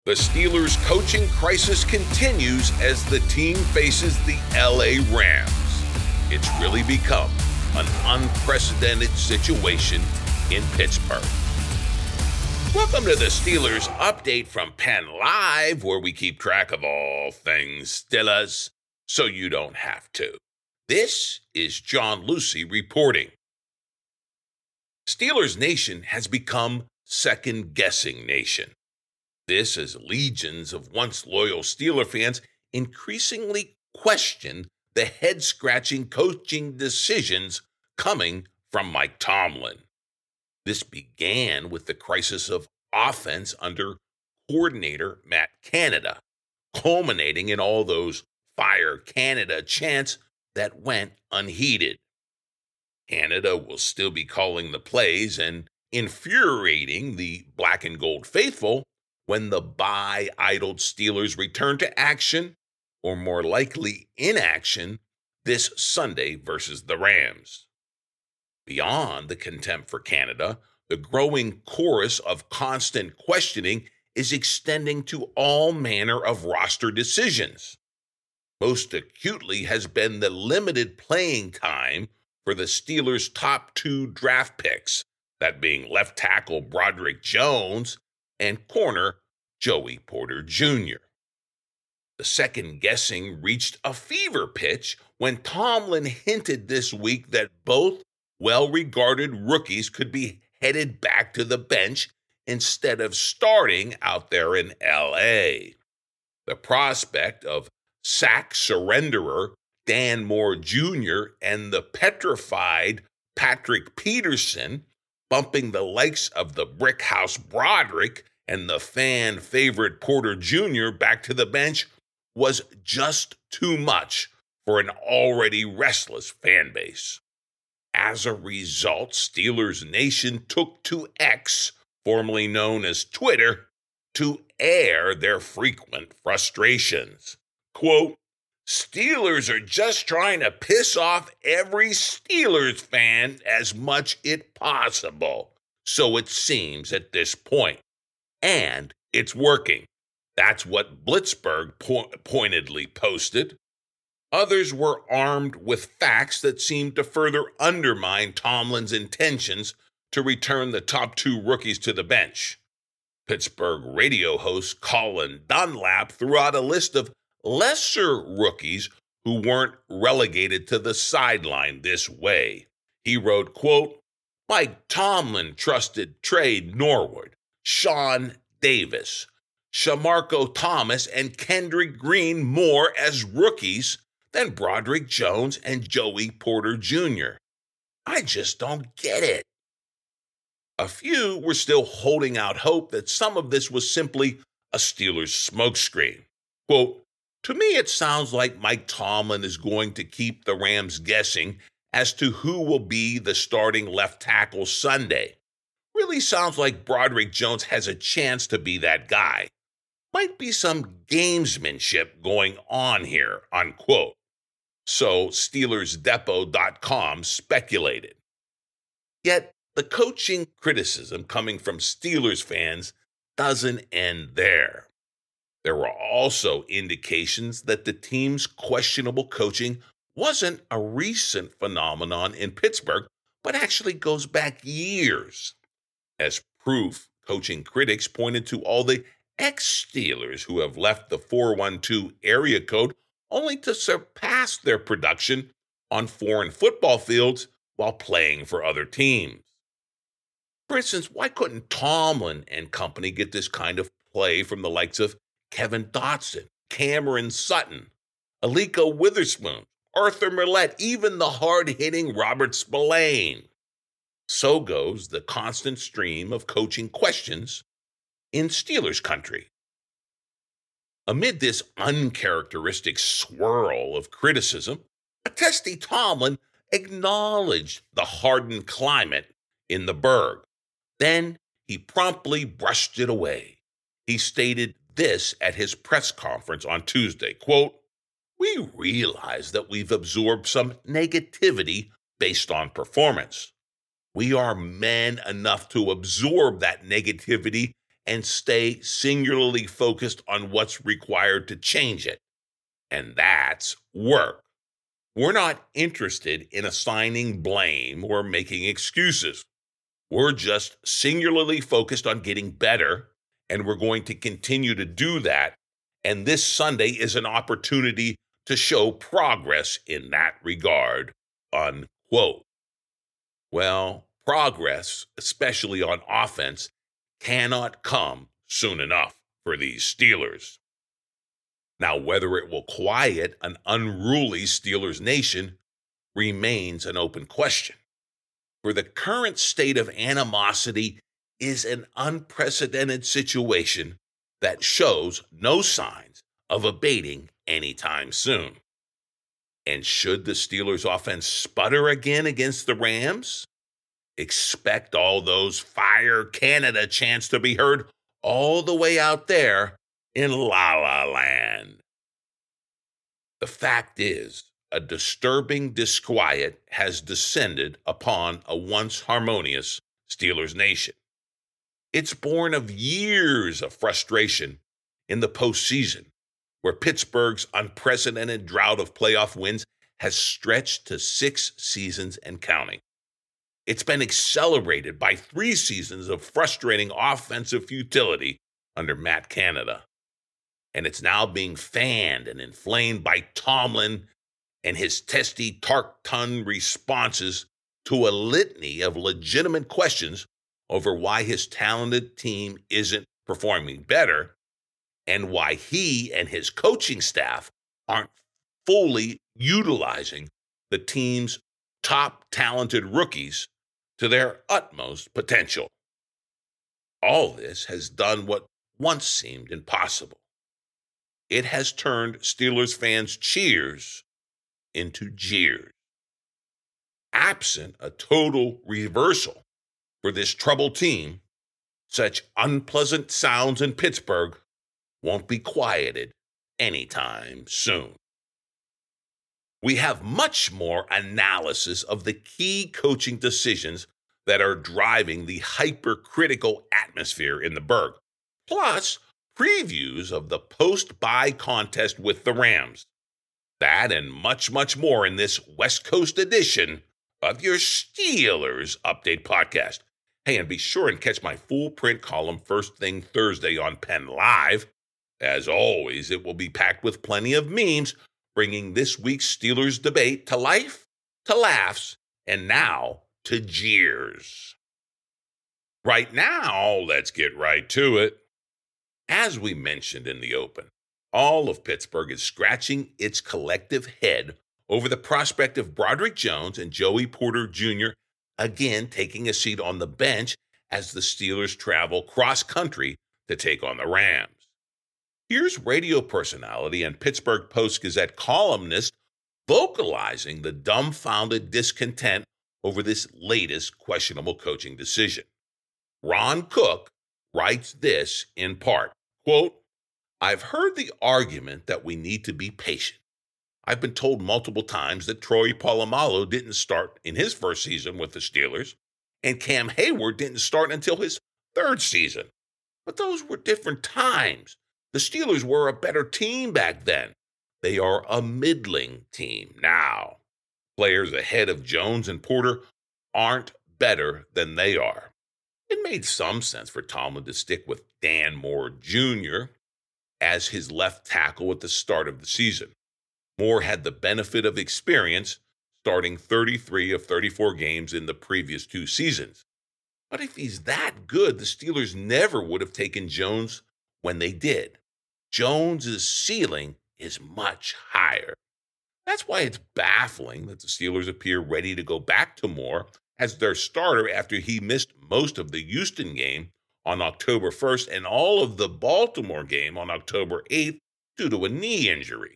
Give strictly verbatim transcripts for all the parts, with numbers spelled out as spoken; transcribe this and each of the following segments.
The Steelers' coaching crisis continues as the team faces the L A Rams. It's really become an unprecedented situation in Pittsburgh. Welcome to the Steelers update from Penn Live, where we keep track of all things Steelers so you don't have to. This is John Lucy reporting. Steelers Nation has become second-guessing nation. This as legions of once loyal Steeler fans increasingly question the head-scratching coaching decisions coming from Mike Tomlin. This began with the crisis of offense under coordinator Matt Canada, culminating in all those Fire Canada chants that went unheeded. Canada will still be calling the plays and infuriating the black and gold faithful when the bye-idled Steelers return to action, or more likely inaction, this Sunday versus the Rams. Beyond the contempt for Canada, the growing chorus of constant questioning is extending to all manner of roster decisions. Most acutely has been the limited playing time for the Steelers' top two draft picks, that being left tackle Broderick Jones and corner Joey Porter Junior The second guessing reached a fever pitch when Tomlin hinted this week that both well-regarded rookies could be headed back to the bench instead of starting out there in L A. The prospect of sack surrenderer Dan Moore Junior and the petrified Patrick Peterson bumping the likes of the Brickhouse Broderick and the fan-favorite Porter Junior back to the bench was just too much for an already restless fan base. As a result, Steelers Nation took to X, formerly known as Twitter, to air their frequent frustrations. Quote, Steelers are just trying to piss off every Steelers fan as much as possible, so it seems at this point. And it's working. That's what Blitzburg po- pointedly posted. Others were armed with facts that seemed to further undermine Tomlin's intentions to return the top two rookies to the bench. Pittsburgh radio host Colin Dunlap threw out a list of lesser rookies who weren't relegated to the sideline this way. He wrote, quote, Mike Tomlin trusted Trey Norwood, Sean Davis, Shamarko Thomas, and Kendrick Green more as rookies than Broderick Jones and Joey Porter Junior I just don't get it. A few were still holding out hope that some of this was simply a Steelers smokescreen. Quote, to me, it sounds like Mike Tomlin is going to keep the Rams guessing as to who will be the starting left tackle Sunday. Really sounds like Broderick Jones has a chance to be that guy. Might be some gamesmanship going on here, unquote. So Steelers Depot dot com speculated. Yet the coaching criticism coming from Steelers fans doesn't end there. There were also indications that the team's questionable coaching wasn't a recent phenomenon in Pittsburgh, but actually goes back years. As proof, coaching critics pointed to all the ex-Steelers who have left the four one two area code only to surpass their production on foreign football fields while playing for other teams. For instance, why couldn't Tomlin and company get this kind of play from the likes of Kevin Dotson, Cameron Sutton, Aliko Witherspoon, Arthur Millette, even the hard-hitting Robert Spillane? So goes the constant stream of coaching questions in Steelers country. Amid this uncharacteristic swirl of criticism, a testy Tomlin acknowledged the hardened climate in the Burgh. Then he promptly brushed it away. He stated this at his press conference on Tuesday, quote, we realize that we've absorbed some negativity based on performance. We are men enough to absorb that negativity and stay singularly focused on what's required to change it. And that's work. We're not interested in assigning blame or making excuses. We're just singularly focused on getting better, and we're going to continue to do that. And this Sunday is an opportunity to show progress in that regard, unquote. Well, progress, especially on offense, cannot come soon enough for these Steelers. Now, whether it will quiet an unruly Steelers nation remains an open question. For the current state of animosity is an unprecedented situation that shows no signs of abating anytime soon. And should the Steelers' offense sputter again against the Rams, expect all those Fire Canada chants to be heard all the way out there in La La Land. The fact is, a disturbing disquiet has descended upon a once harmonious Steelers nation. It's born of years of frustration in the postseason, where Pittsburgh's unprecedented drought of playoff wins has stretched to six seasons and counting. It's been accelerated by three seasons of frustrating offensive futility under Matt Canada. And it's now being fanned and inflamed by Tomlin and his testy Tark-ton responses to a litany of legitimate questions over why his talented team isn't performing better and why he and his coaching staff aren't fully utilizing the team's top talented rookies to their utmost potential. All this has done what once seemed impossible. It has turned Steelers fans' cheers into jeers. Absent a total reversal for this troubled team, such unpleasant sounds in Pittsburgh won't be quieted anytime soon. We have much more analysis of the key coaching decisions that are driving the hypercritical atmosphere in the Burgh, plus previews of the post-bye contest with the Rams. That and much, much more in this West Coast edition of your Steelers Update podcast. Hey, and be sure and catch my full print column first thing Thursday on Penn Live. As always, it will be packed with plenty of memes, bringing this week's Steelers debate to life, to laughs, and now to jeers. Right now, let's get right to it. As we mentioned in the open, all of Pittsburgh is scratching its collective head over the prospect of Broderick Jones and Joey Porter Junior again taking a seat on the bench as the Steelers travel cross-country to take on the Rams. Here's radio personality and Pittsburgh Post-Gazette columnist vocalizing the dumbfounded discontent over this latest questionable coaching decision. Ron Cook writes this in part, quote, "I've heard the argument that we need to be patient. I've been told multiple times that Troy Polamalu didn't start in his first season with the Steelers, and Cam Hayward didn't start until his third season. But those were different times. The Steelers were a better team back then. They are a middling team now. Players ahead of Jones and Porter aren't better than they are." It made some sense for Tomlin to stick with Dan Moore Junior as his left tackle at the start of the season. Moore had the benefit of experience, starting thirty-three of thirty-four games in the previous two seasons. But if he's that good, the Steelers never would have taken Jones when they did. Jones's ceiling is much higher. That's why it's baffling that the Steelers appear ready to go back to Moore as their starter after he missed most of the Houston game on October first and all of the Baltimore game on October eighth due to a knee injury.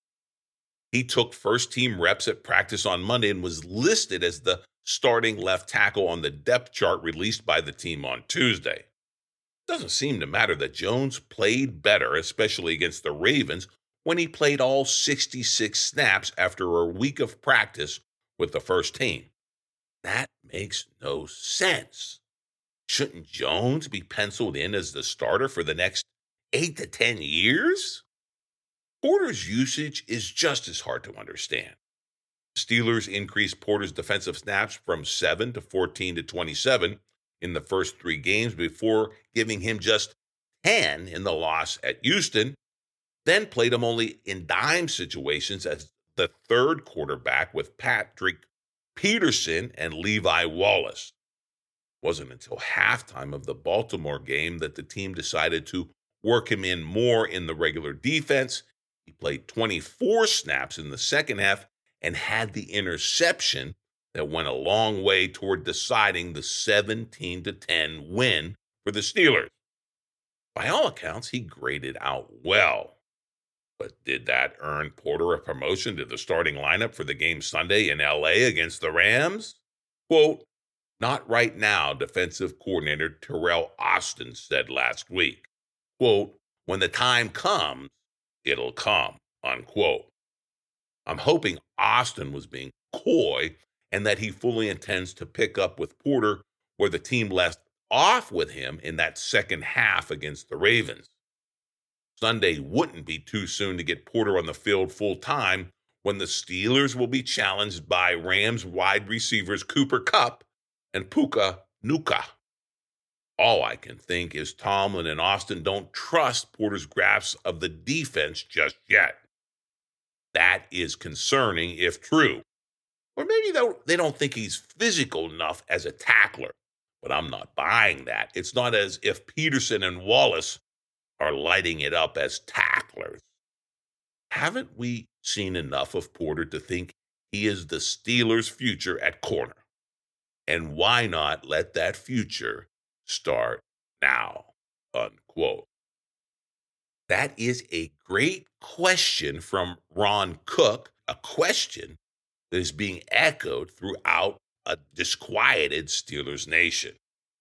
He took first-team reps at practice on Monday and was listed as the starting left tackle on the depth chart released by the team on Tuesday. It doesn't seem to matter that Jones played better, especially against the Ravens, when he played all sixty-six snaps after a week of practice with the first team. That makes no sense. Shouldn't Jones be penciled in as the starter for the next eight to ten years? Porter's usage is just as hard to understand. Steelers increased Porter's defensive snaps from seven to fourteen to twenty-seven in the first three games before giving him just ten in the loss at Houston, then played him only in dime situations as the third quarterback with Patrick Peterson and Levi Wallace. It wasn't until halftime of the Baltimore game that the team decided to work him in more in the regular defense. He played twenty-four snaps in the second half and had the interception that went a long way toward deciding the seventeen to ten win for the Steelers. By all accounts, he graded out well. But did that earn Porter a promotion to the starting lineup for the game Sunday in L A against the Rams? Quote, "Not right now," defensive coordinator Terrell Austin said last week. Quote, "When the time comes, it'll come," unquote. I'm hoping Austin was being coy and that he fully intends to pick up with Porter where the team left off with him in that second half against the Ravens. Sunday wouldn't be too soon to get Porter on the field full time when the Steelers will be challenged by Rams wide receivers Cooper Kupp and Puka Nacua. All I can think is Tomlin and Austin don't trust Porter's grasp of the defense just yet. That is concerning if true. Or maybe they don't think he's physical enough as a tackler, but I'm not buying that. It's not as if Peterson and Wallace are lighting it up as tacklers. Haven't we seen enough of Porter to think he is the Steelers' future at corner? And why not let that future start now? Unquote. That is a great question from Ron Cook, a question that is being echoed throughout a disquieted Steelers nation.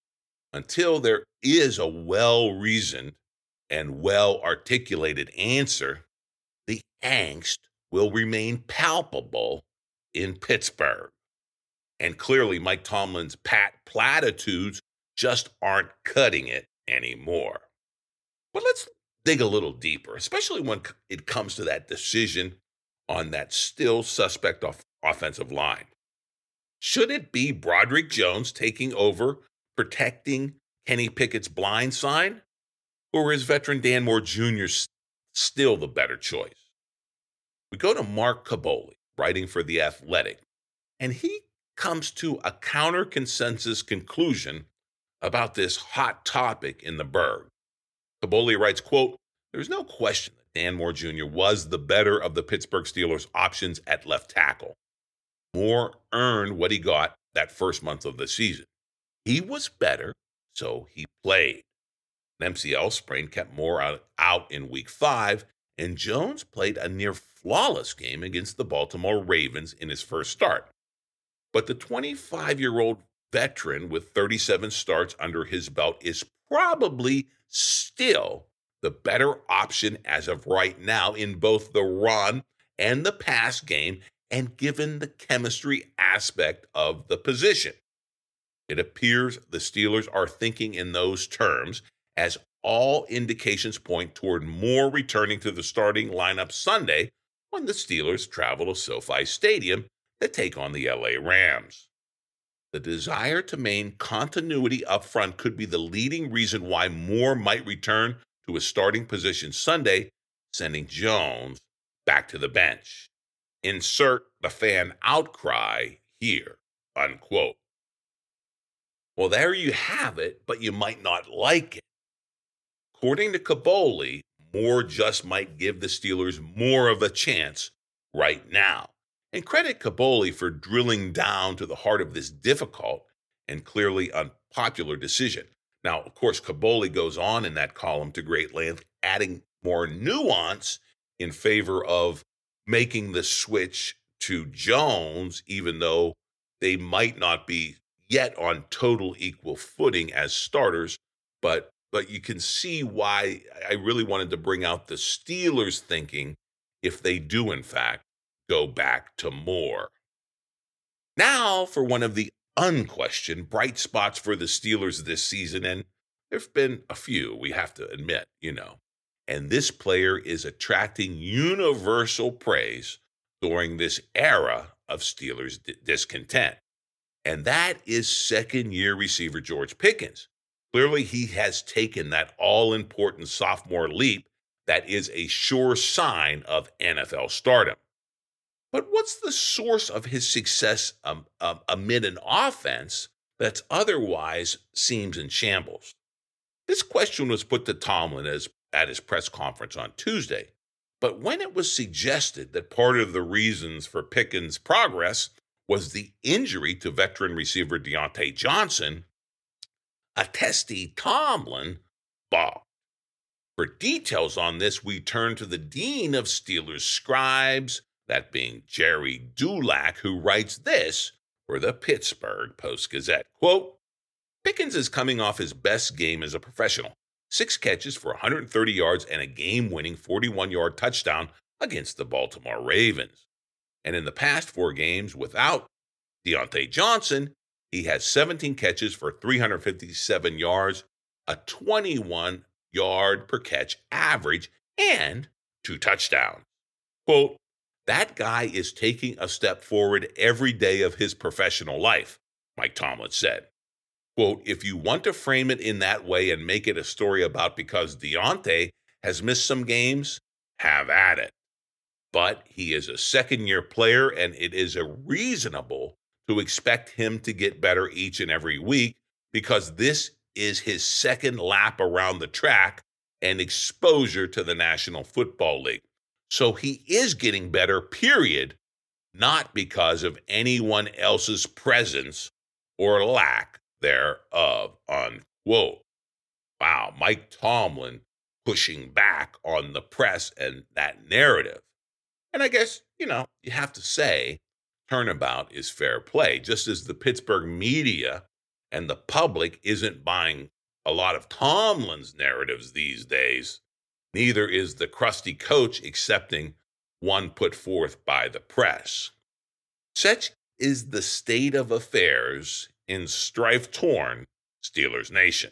Until there is a well-reasoned and well-articulated answer, the angst will remain palpable in Pittsburgh. And clearly, Mike Tomlin's pat platitudes just aren't cutting it anymore. But let's dig a little deeper, especially when it comes to that decision on that still suspect off- offensive line. Should it be Broderick Jones taking over, protecting Kenny Pickett's blind side? Or is veteran Dan Moore Junior still the better choice? We go to Mark Kaboly, writing for The Athletic, and he comes to a counter-consensus conclusion about this hot topic in the Berg. Kaboly writes, quote, "There's no question that Dan Moore Junior was the better of the Pittsburgh Steelers' options at left tackle. Moore earned what he got that first month of the season. He was better, so he played. An M C L sprain kept Moore out, out in week five, and Jones played a near flawless game against the Baltimore Ravens in his first start. But the twenty-five-year-old veteran with thirty-seven starts under his belt is probably still the better option as of right now in both the run and the pass game, and given the chemistry aspect of the position. It appears the Steelers are thinking in those terms, as all indications point toward Moore returning to the starting lineup Sunday when the Steelers travel to SoFi Stadium to take on the L A Rams. The desire to maintain continuity up front could be the leading reason why Moore might return to his starting position Sunday, sending Jones back to the bench. Insert the fan outcry here," unquote. Well, there you have it, but you might not like it. According to Kaboly, Moore just might give the Steelers more of a chance right now. And credit Kaboly for drilling down to the heart of this difficult and clearly unpopular decision. Now, of course, Kaboly goes on in that column to great length, adding more nuance in favor of making the switch to Jones, even though they might not be yet on total equal footing as starters. But but you can see why I really wanted to bring out the Steelers' thinking if they do, in fact, go back to Moore. Now for one of the unquestioned bright spots for the Steelers this season, and there have been a few, we have to admit, you know. And this player is attracting universal praise during this era of Steelers d- discontent. And that is second year receiver George Pickens. Clearly, he has taken that all important sophomore leap that is a sure sign of N F L stardom. But what's the source of his success um, um, amid an offense that's otherwise seems in shambles? This question was put to Tomlin as, at his press conference on Tuesday. But when it was suggested that part of the reasons for Pickens' progress was the injury to veteran receiver Diontae Johnson, a testy Tomlin balked. For details on this, we turn to the dean of Steelers scribes, that being Jerry Dulac, who writes this for the Pittsburgh Post-Gazette. Quote, Pickens is coming off his best game as a professional. Six catches for one hundred thirty yards and a game-winning forty-one-yard touchdown against the Baltimore Ravens. And in the past four games without Diontae Johnson, he has seventeen catches for three hundred fifty-seven yards, a twenty-one-yard per catch average, and two touchdowns. Quote, that guy is taking a step forward every day of his professional life, Mike Tomlin said. Quote, if you want to frame it in that way and make it a story about because Diontae has missed some games, have at it. But he is a second-year player, and it is a reasonable to expect him to get better each and every week because this is his second lap around the track and exposure to the National Football League. So he is getting better, period, not because of anyone else's presence or lack thereof, unquote. Wow, Mike Tomlin pushing back on the press and that narrative. And I guess, you know, you have to say, turnabout is fair play, just as the Pittsburgh media and the public isn't buying a lot of Tomlin's narratives these days. Neither is the crusty coach accepting one put forth by the press. Such is the state of affairs in strife-torn Steelers Nation.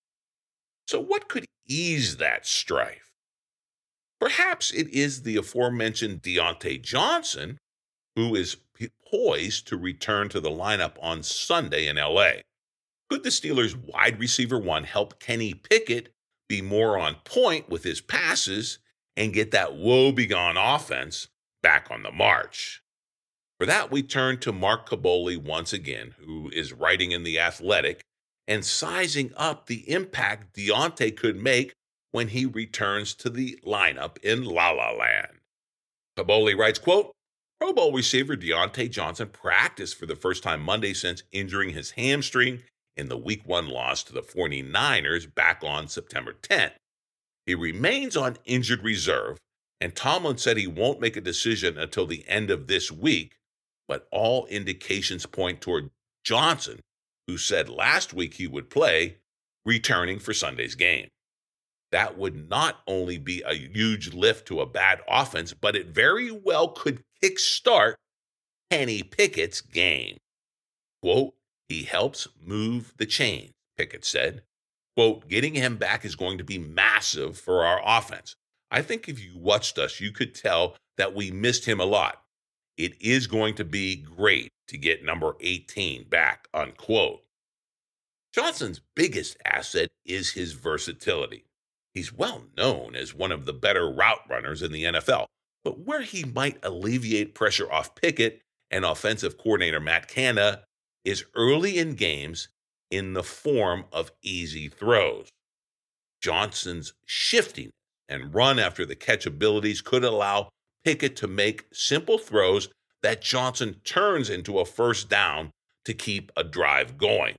So what could ease that strife? Perhaps it is the aforementioned Diontae Johnson, who is poised to return to the lineup on Sunday in L A. Could the Steelers' wide receiver one help Kenny Pickett be more on point with his passes and get that woe-begone offense back on the march? For that, we turn to Mark Kaboly once again, who is writing in The Athletic and sizing up the impact Diontae could make when he returns to the lineup in La La Land. Kaboly writes, quote, Pro Bowl receiver Diontae Johnson practiced for the first time Monday since injuring his hamstring in the Week one loss to the 49ers back on September tenth. He remains on injured reserve, and Tomlin said he won't make a decision until the end of this week, but all indications point toward Johnson, who said last week he would play, returning for Sunday's game. That would not only be a huge lift to a bad offense, but it very well could kickstart Kenny Pickett's game. Quote, he helps move the chain, Pickett said. Quote, getting him back is going to be massive for our offense. I think if you watched us, you could tell that we missed him a lot. It is going to be great to get number eighteen back, unquote. Johnson's biggest asset is his versatility. He's well known as one of the better route runners in the N F L, but where he might alleviate pressure off Pickett and offensive coordinator Matt Canada is early in games in the form of easy throws. Johnson's shifting and run after the catch abilities could allow Pickett to make simple throws that Johnson turns into a first down to keep a drive going.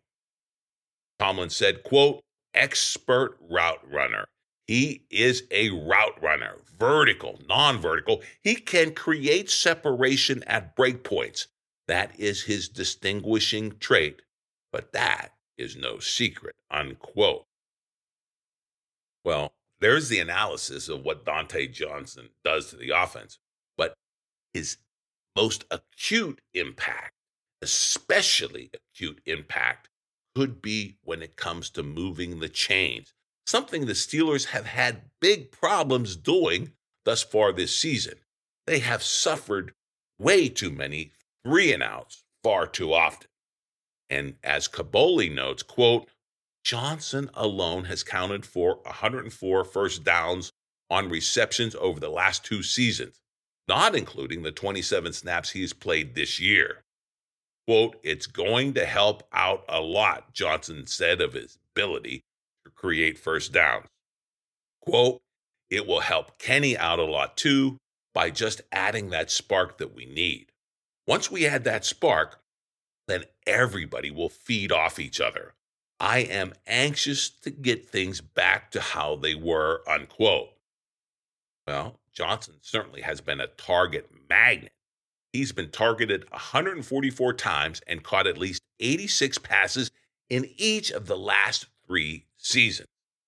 Tomlin said, quote, expert route runner. He is a route runner, vertical, non-vertical. He can create separation at breakpoints. That is his distinguishing trait, but that is no secret, unquote. Well, there's the analysis of what Diontae Johnson does to the offense, but his most acute impact especially acute impact could be when it comes to moving the chains, something the Steelers have had big problems doing thus far this season. They have suffered way too many three and outs far too often. And as Kaboly notes, quote, Johnson alone has counted for one hundred four first downs on receptions over the last two seasons, not including the twenty-seven snaps he's played this year. Quote, it's going to help out a lot, Johnson said of his ability to create first downs. Quote, it will help Kenny out a lot too by just adding that spark that we need. Once we add that spark, then everybody will feed off each other. I am anxious to get things back to how they were, unquote. Well, Johnson certainly has been a target magnet. He's been targeted one hundred forty-four times and caught at least eighty-six passes in each of the last three seasons.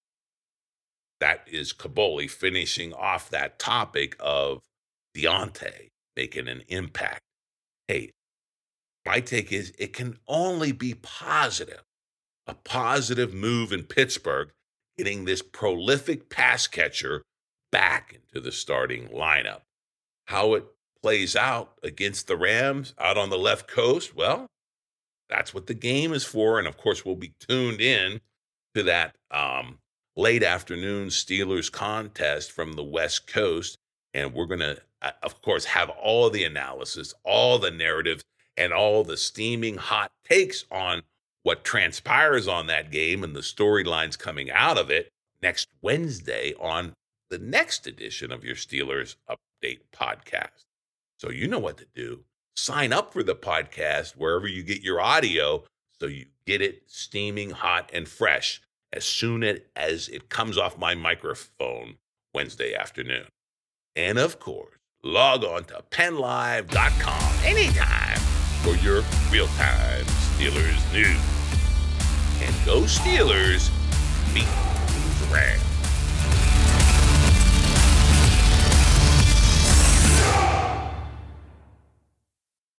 That is Kaboly finishing off that topic of Diontae making an impact. Hey, my take is it can only be positive. A positive move in Pittsburgh, getting this prolific pass catcher back into the starting lineup. How it plays out against the Rams out on the left coast, well, that's what the game is for. And of course, we'll be tuned in to that um, late afternoon Steelers contest from the West Coast. And we're going to, uh, of course, have all the analysis, all the narratives, and all the steaming hot takes on what transpires on that game and the storylines coming out of it next Wednesday on the next edition of your Steelers Update podcast. So you know what to do. Sign up for the podcast wherever you get your audio so you get it steaming hot and fresh as soon as it comes off my microphone Wednesday afternoon. And of course, log on to penn live dot com anytime for your real-time Steelers news. And go Steelers, beat the Rams.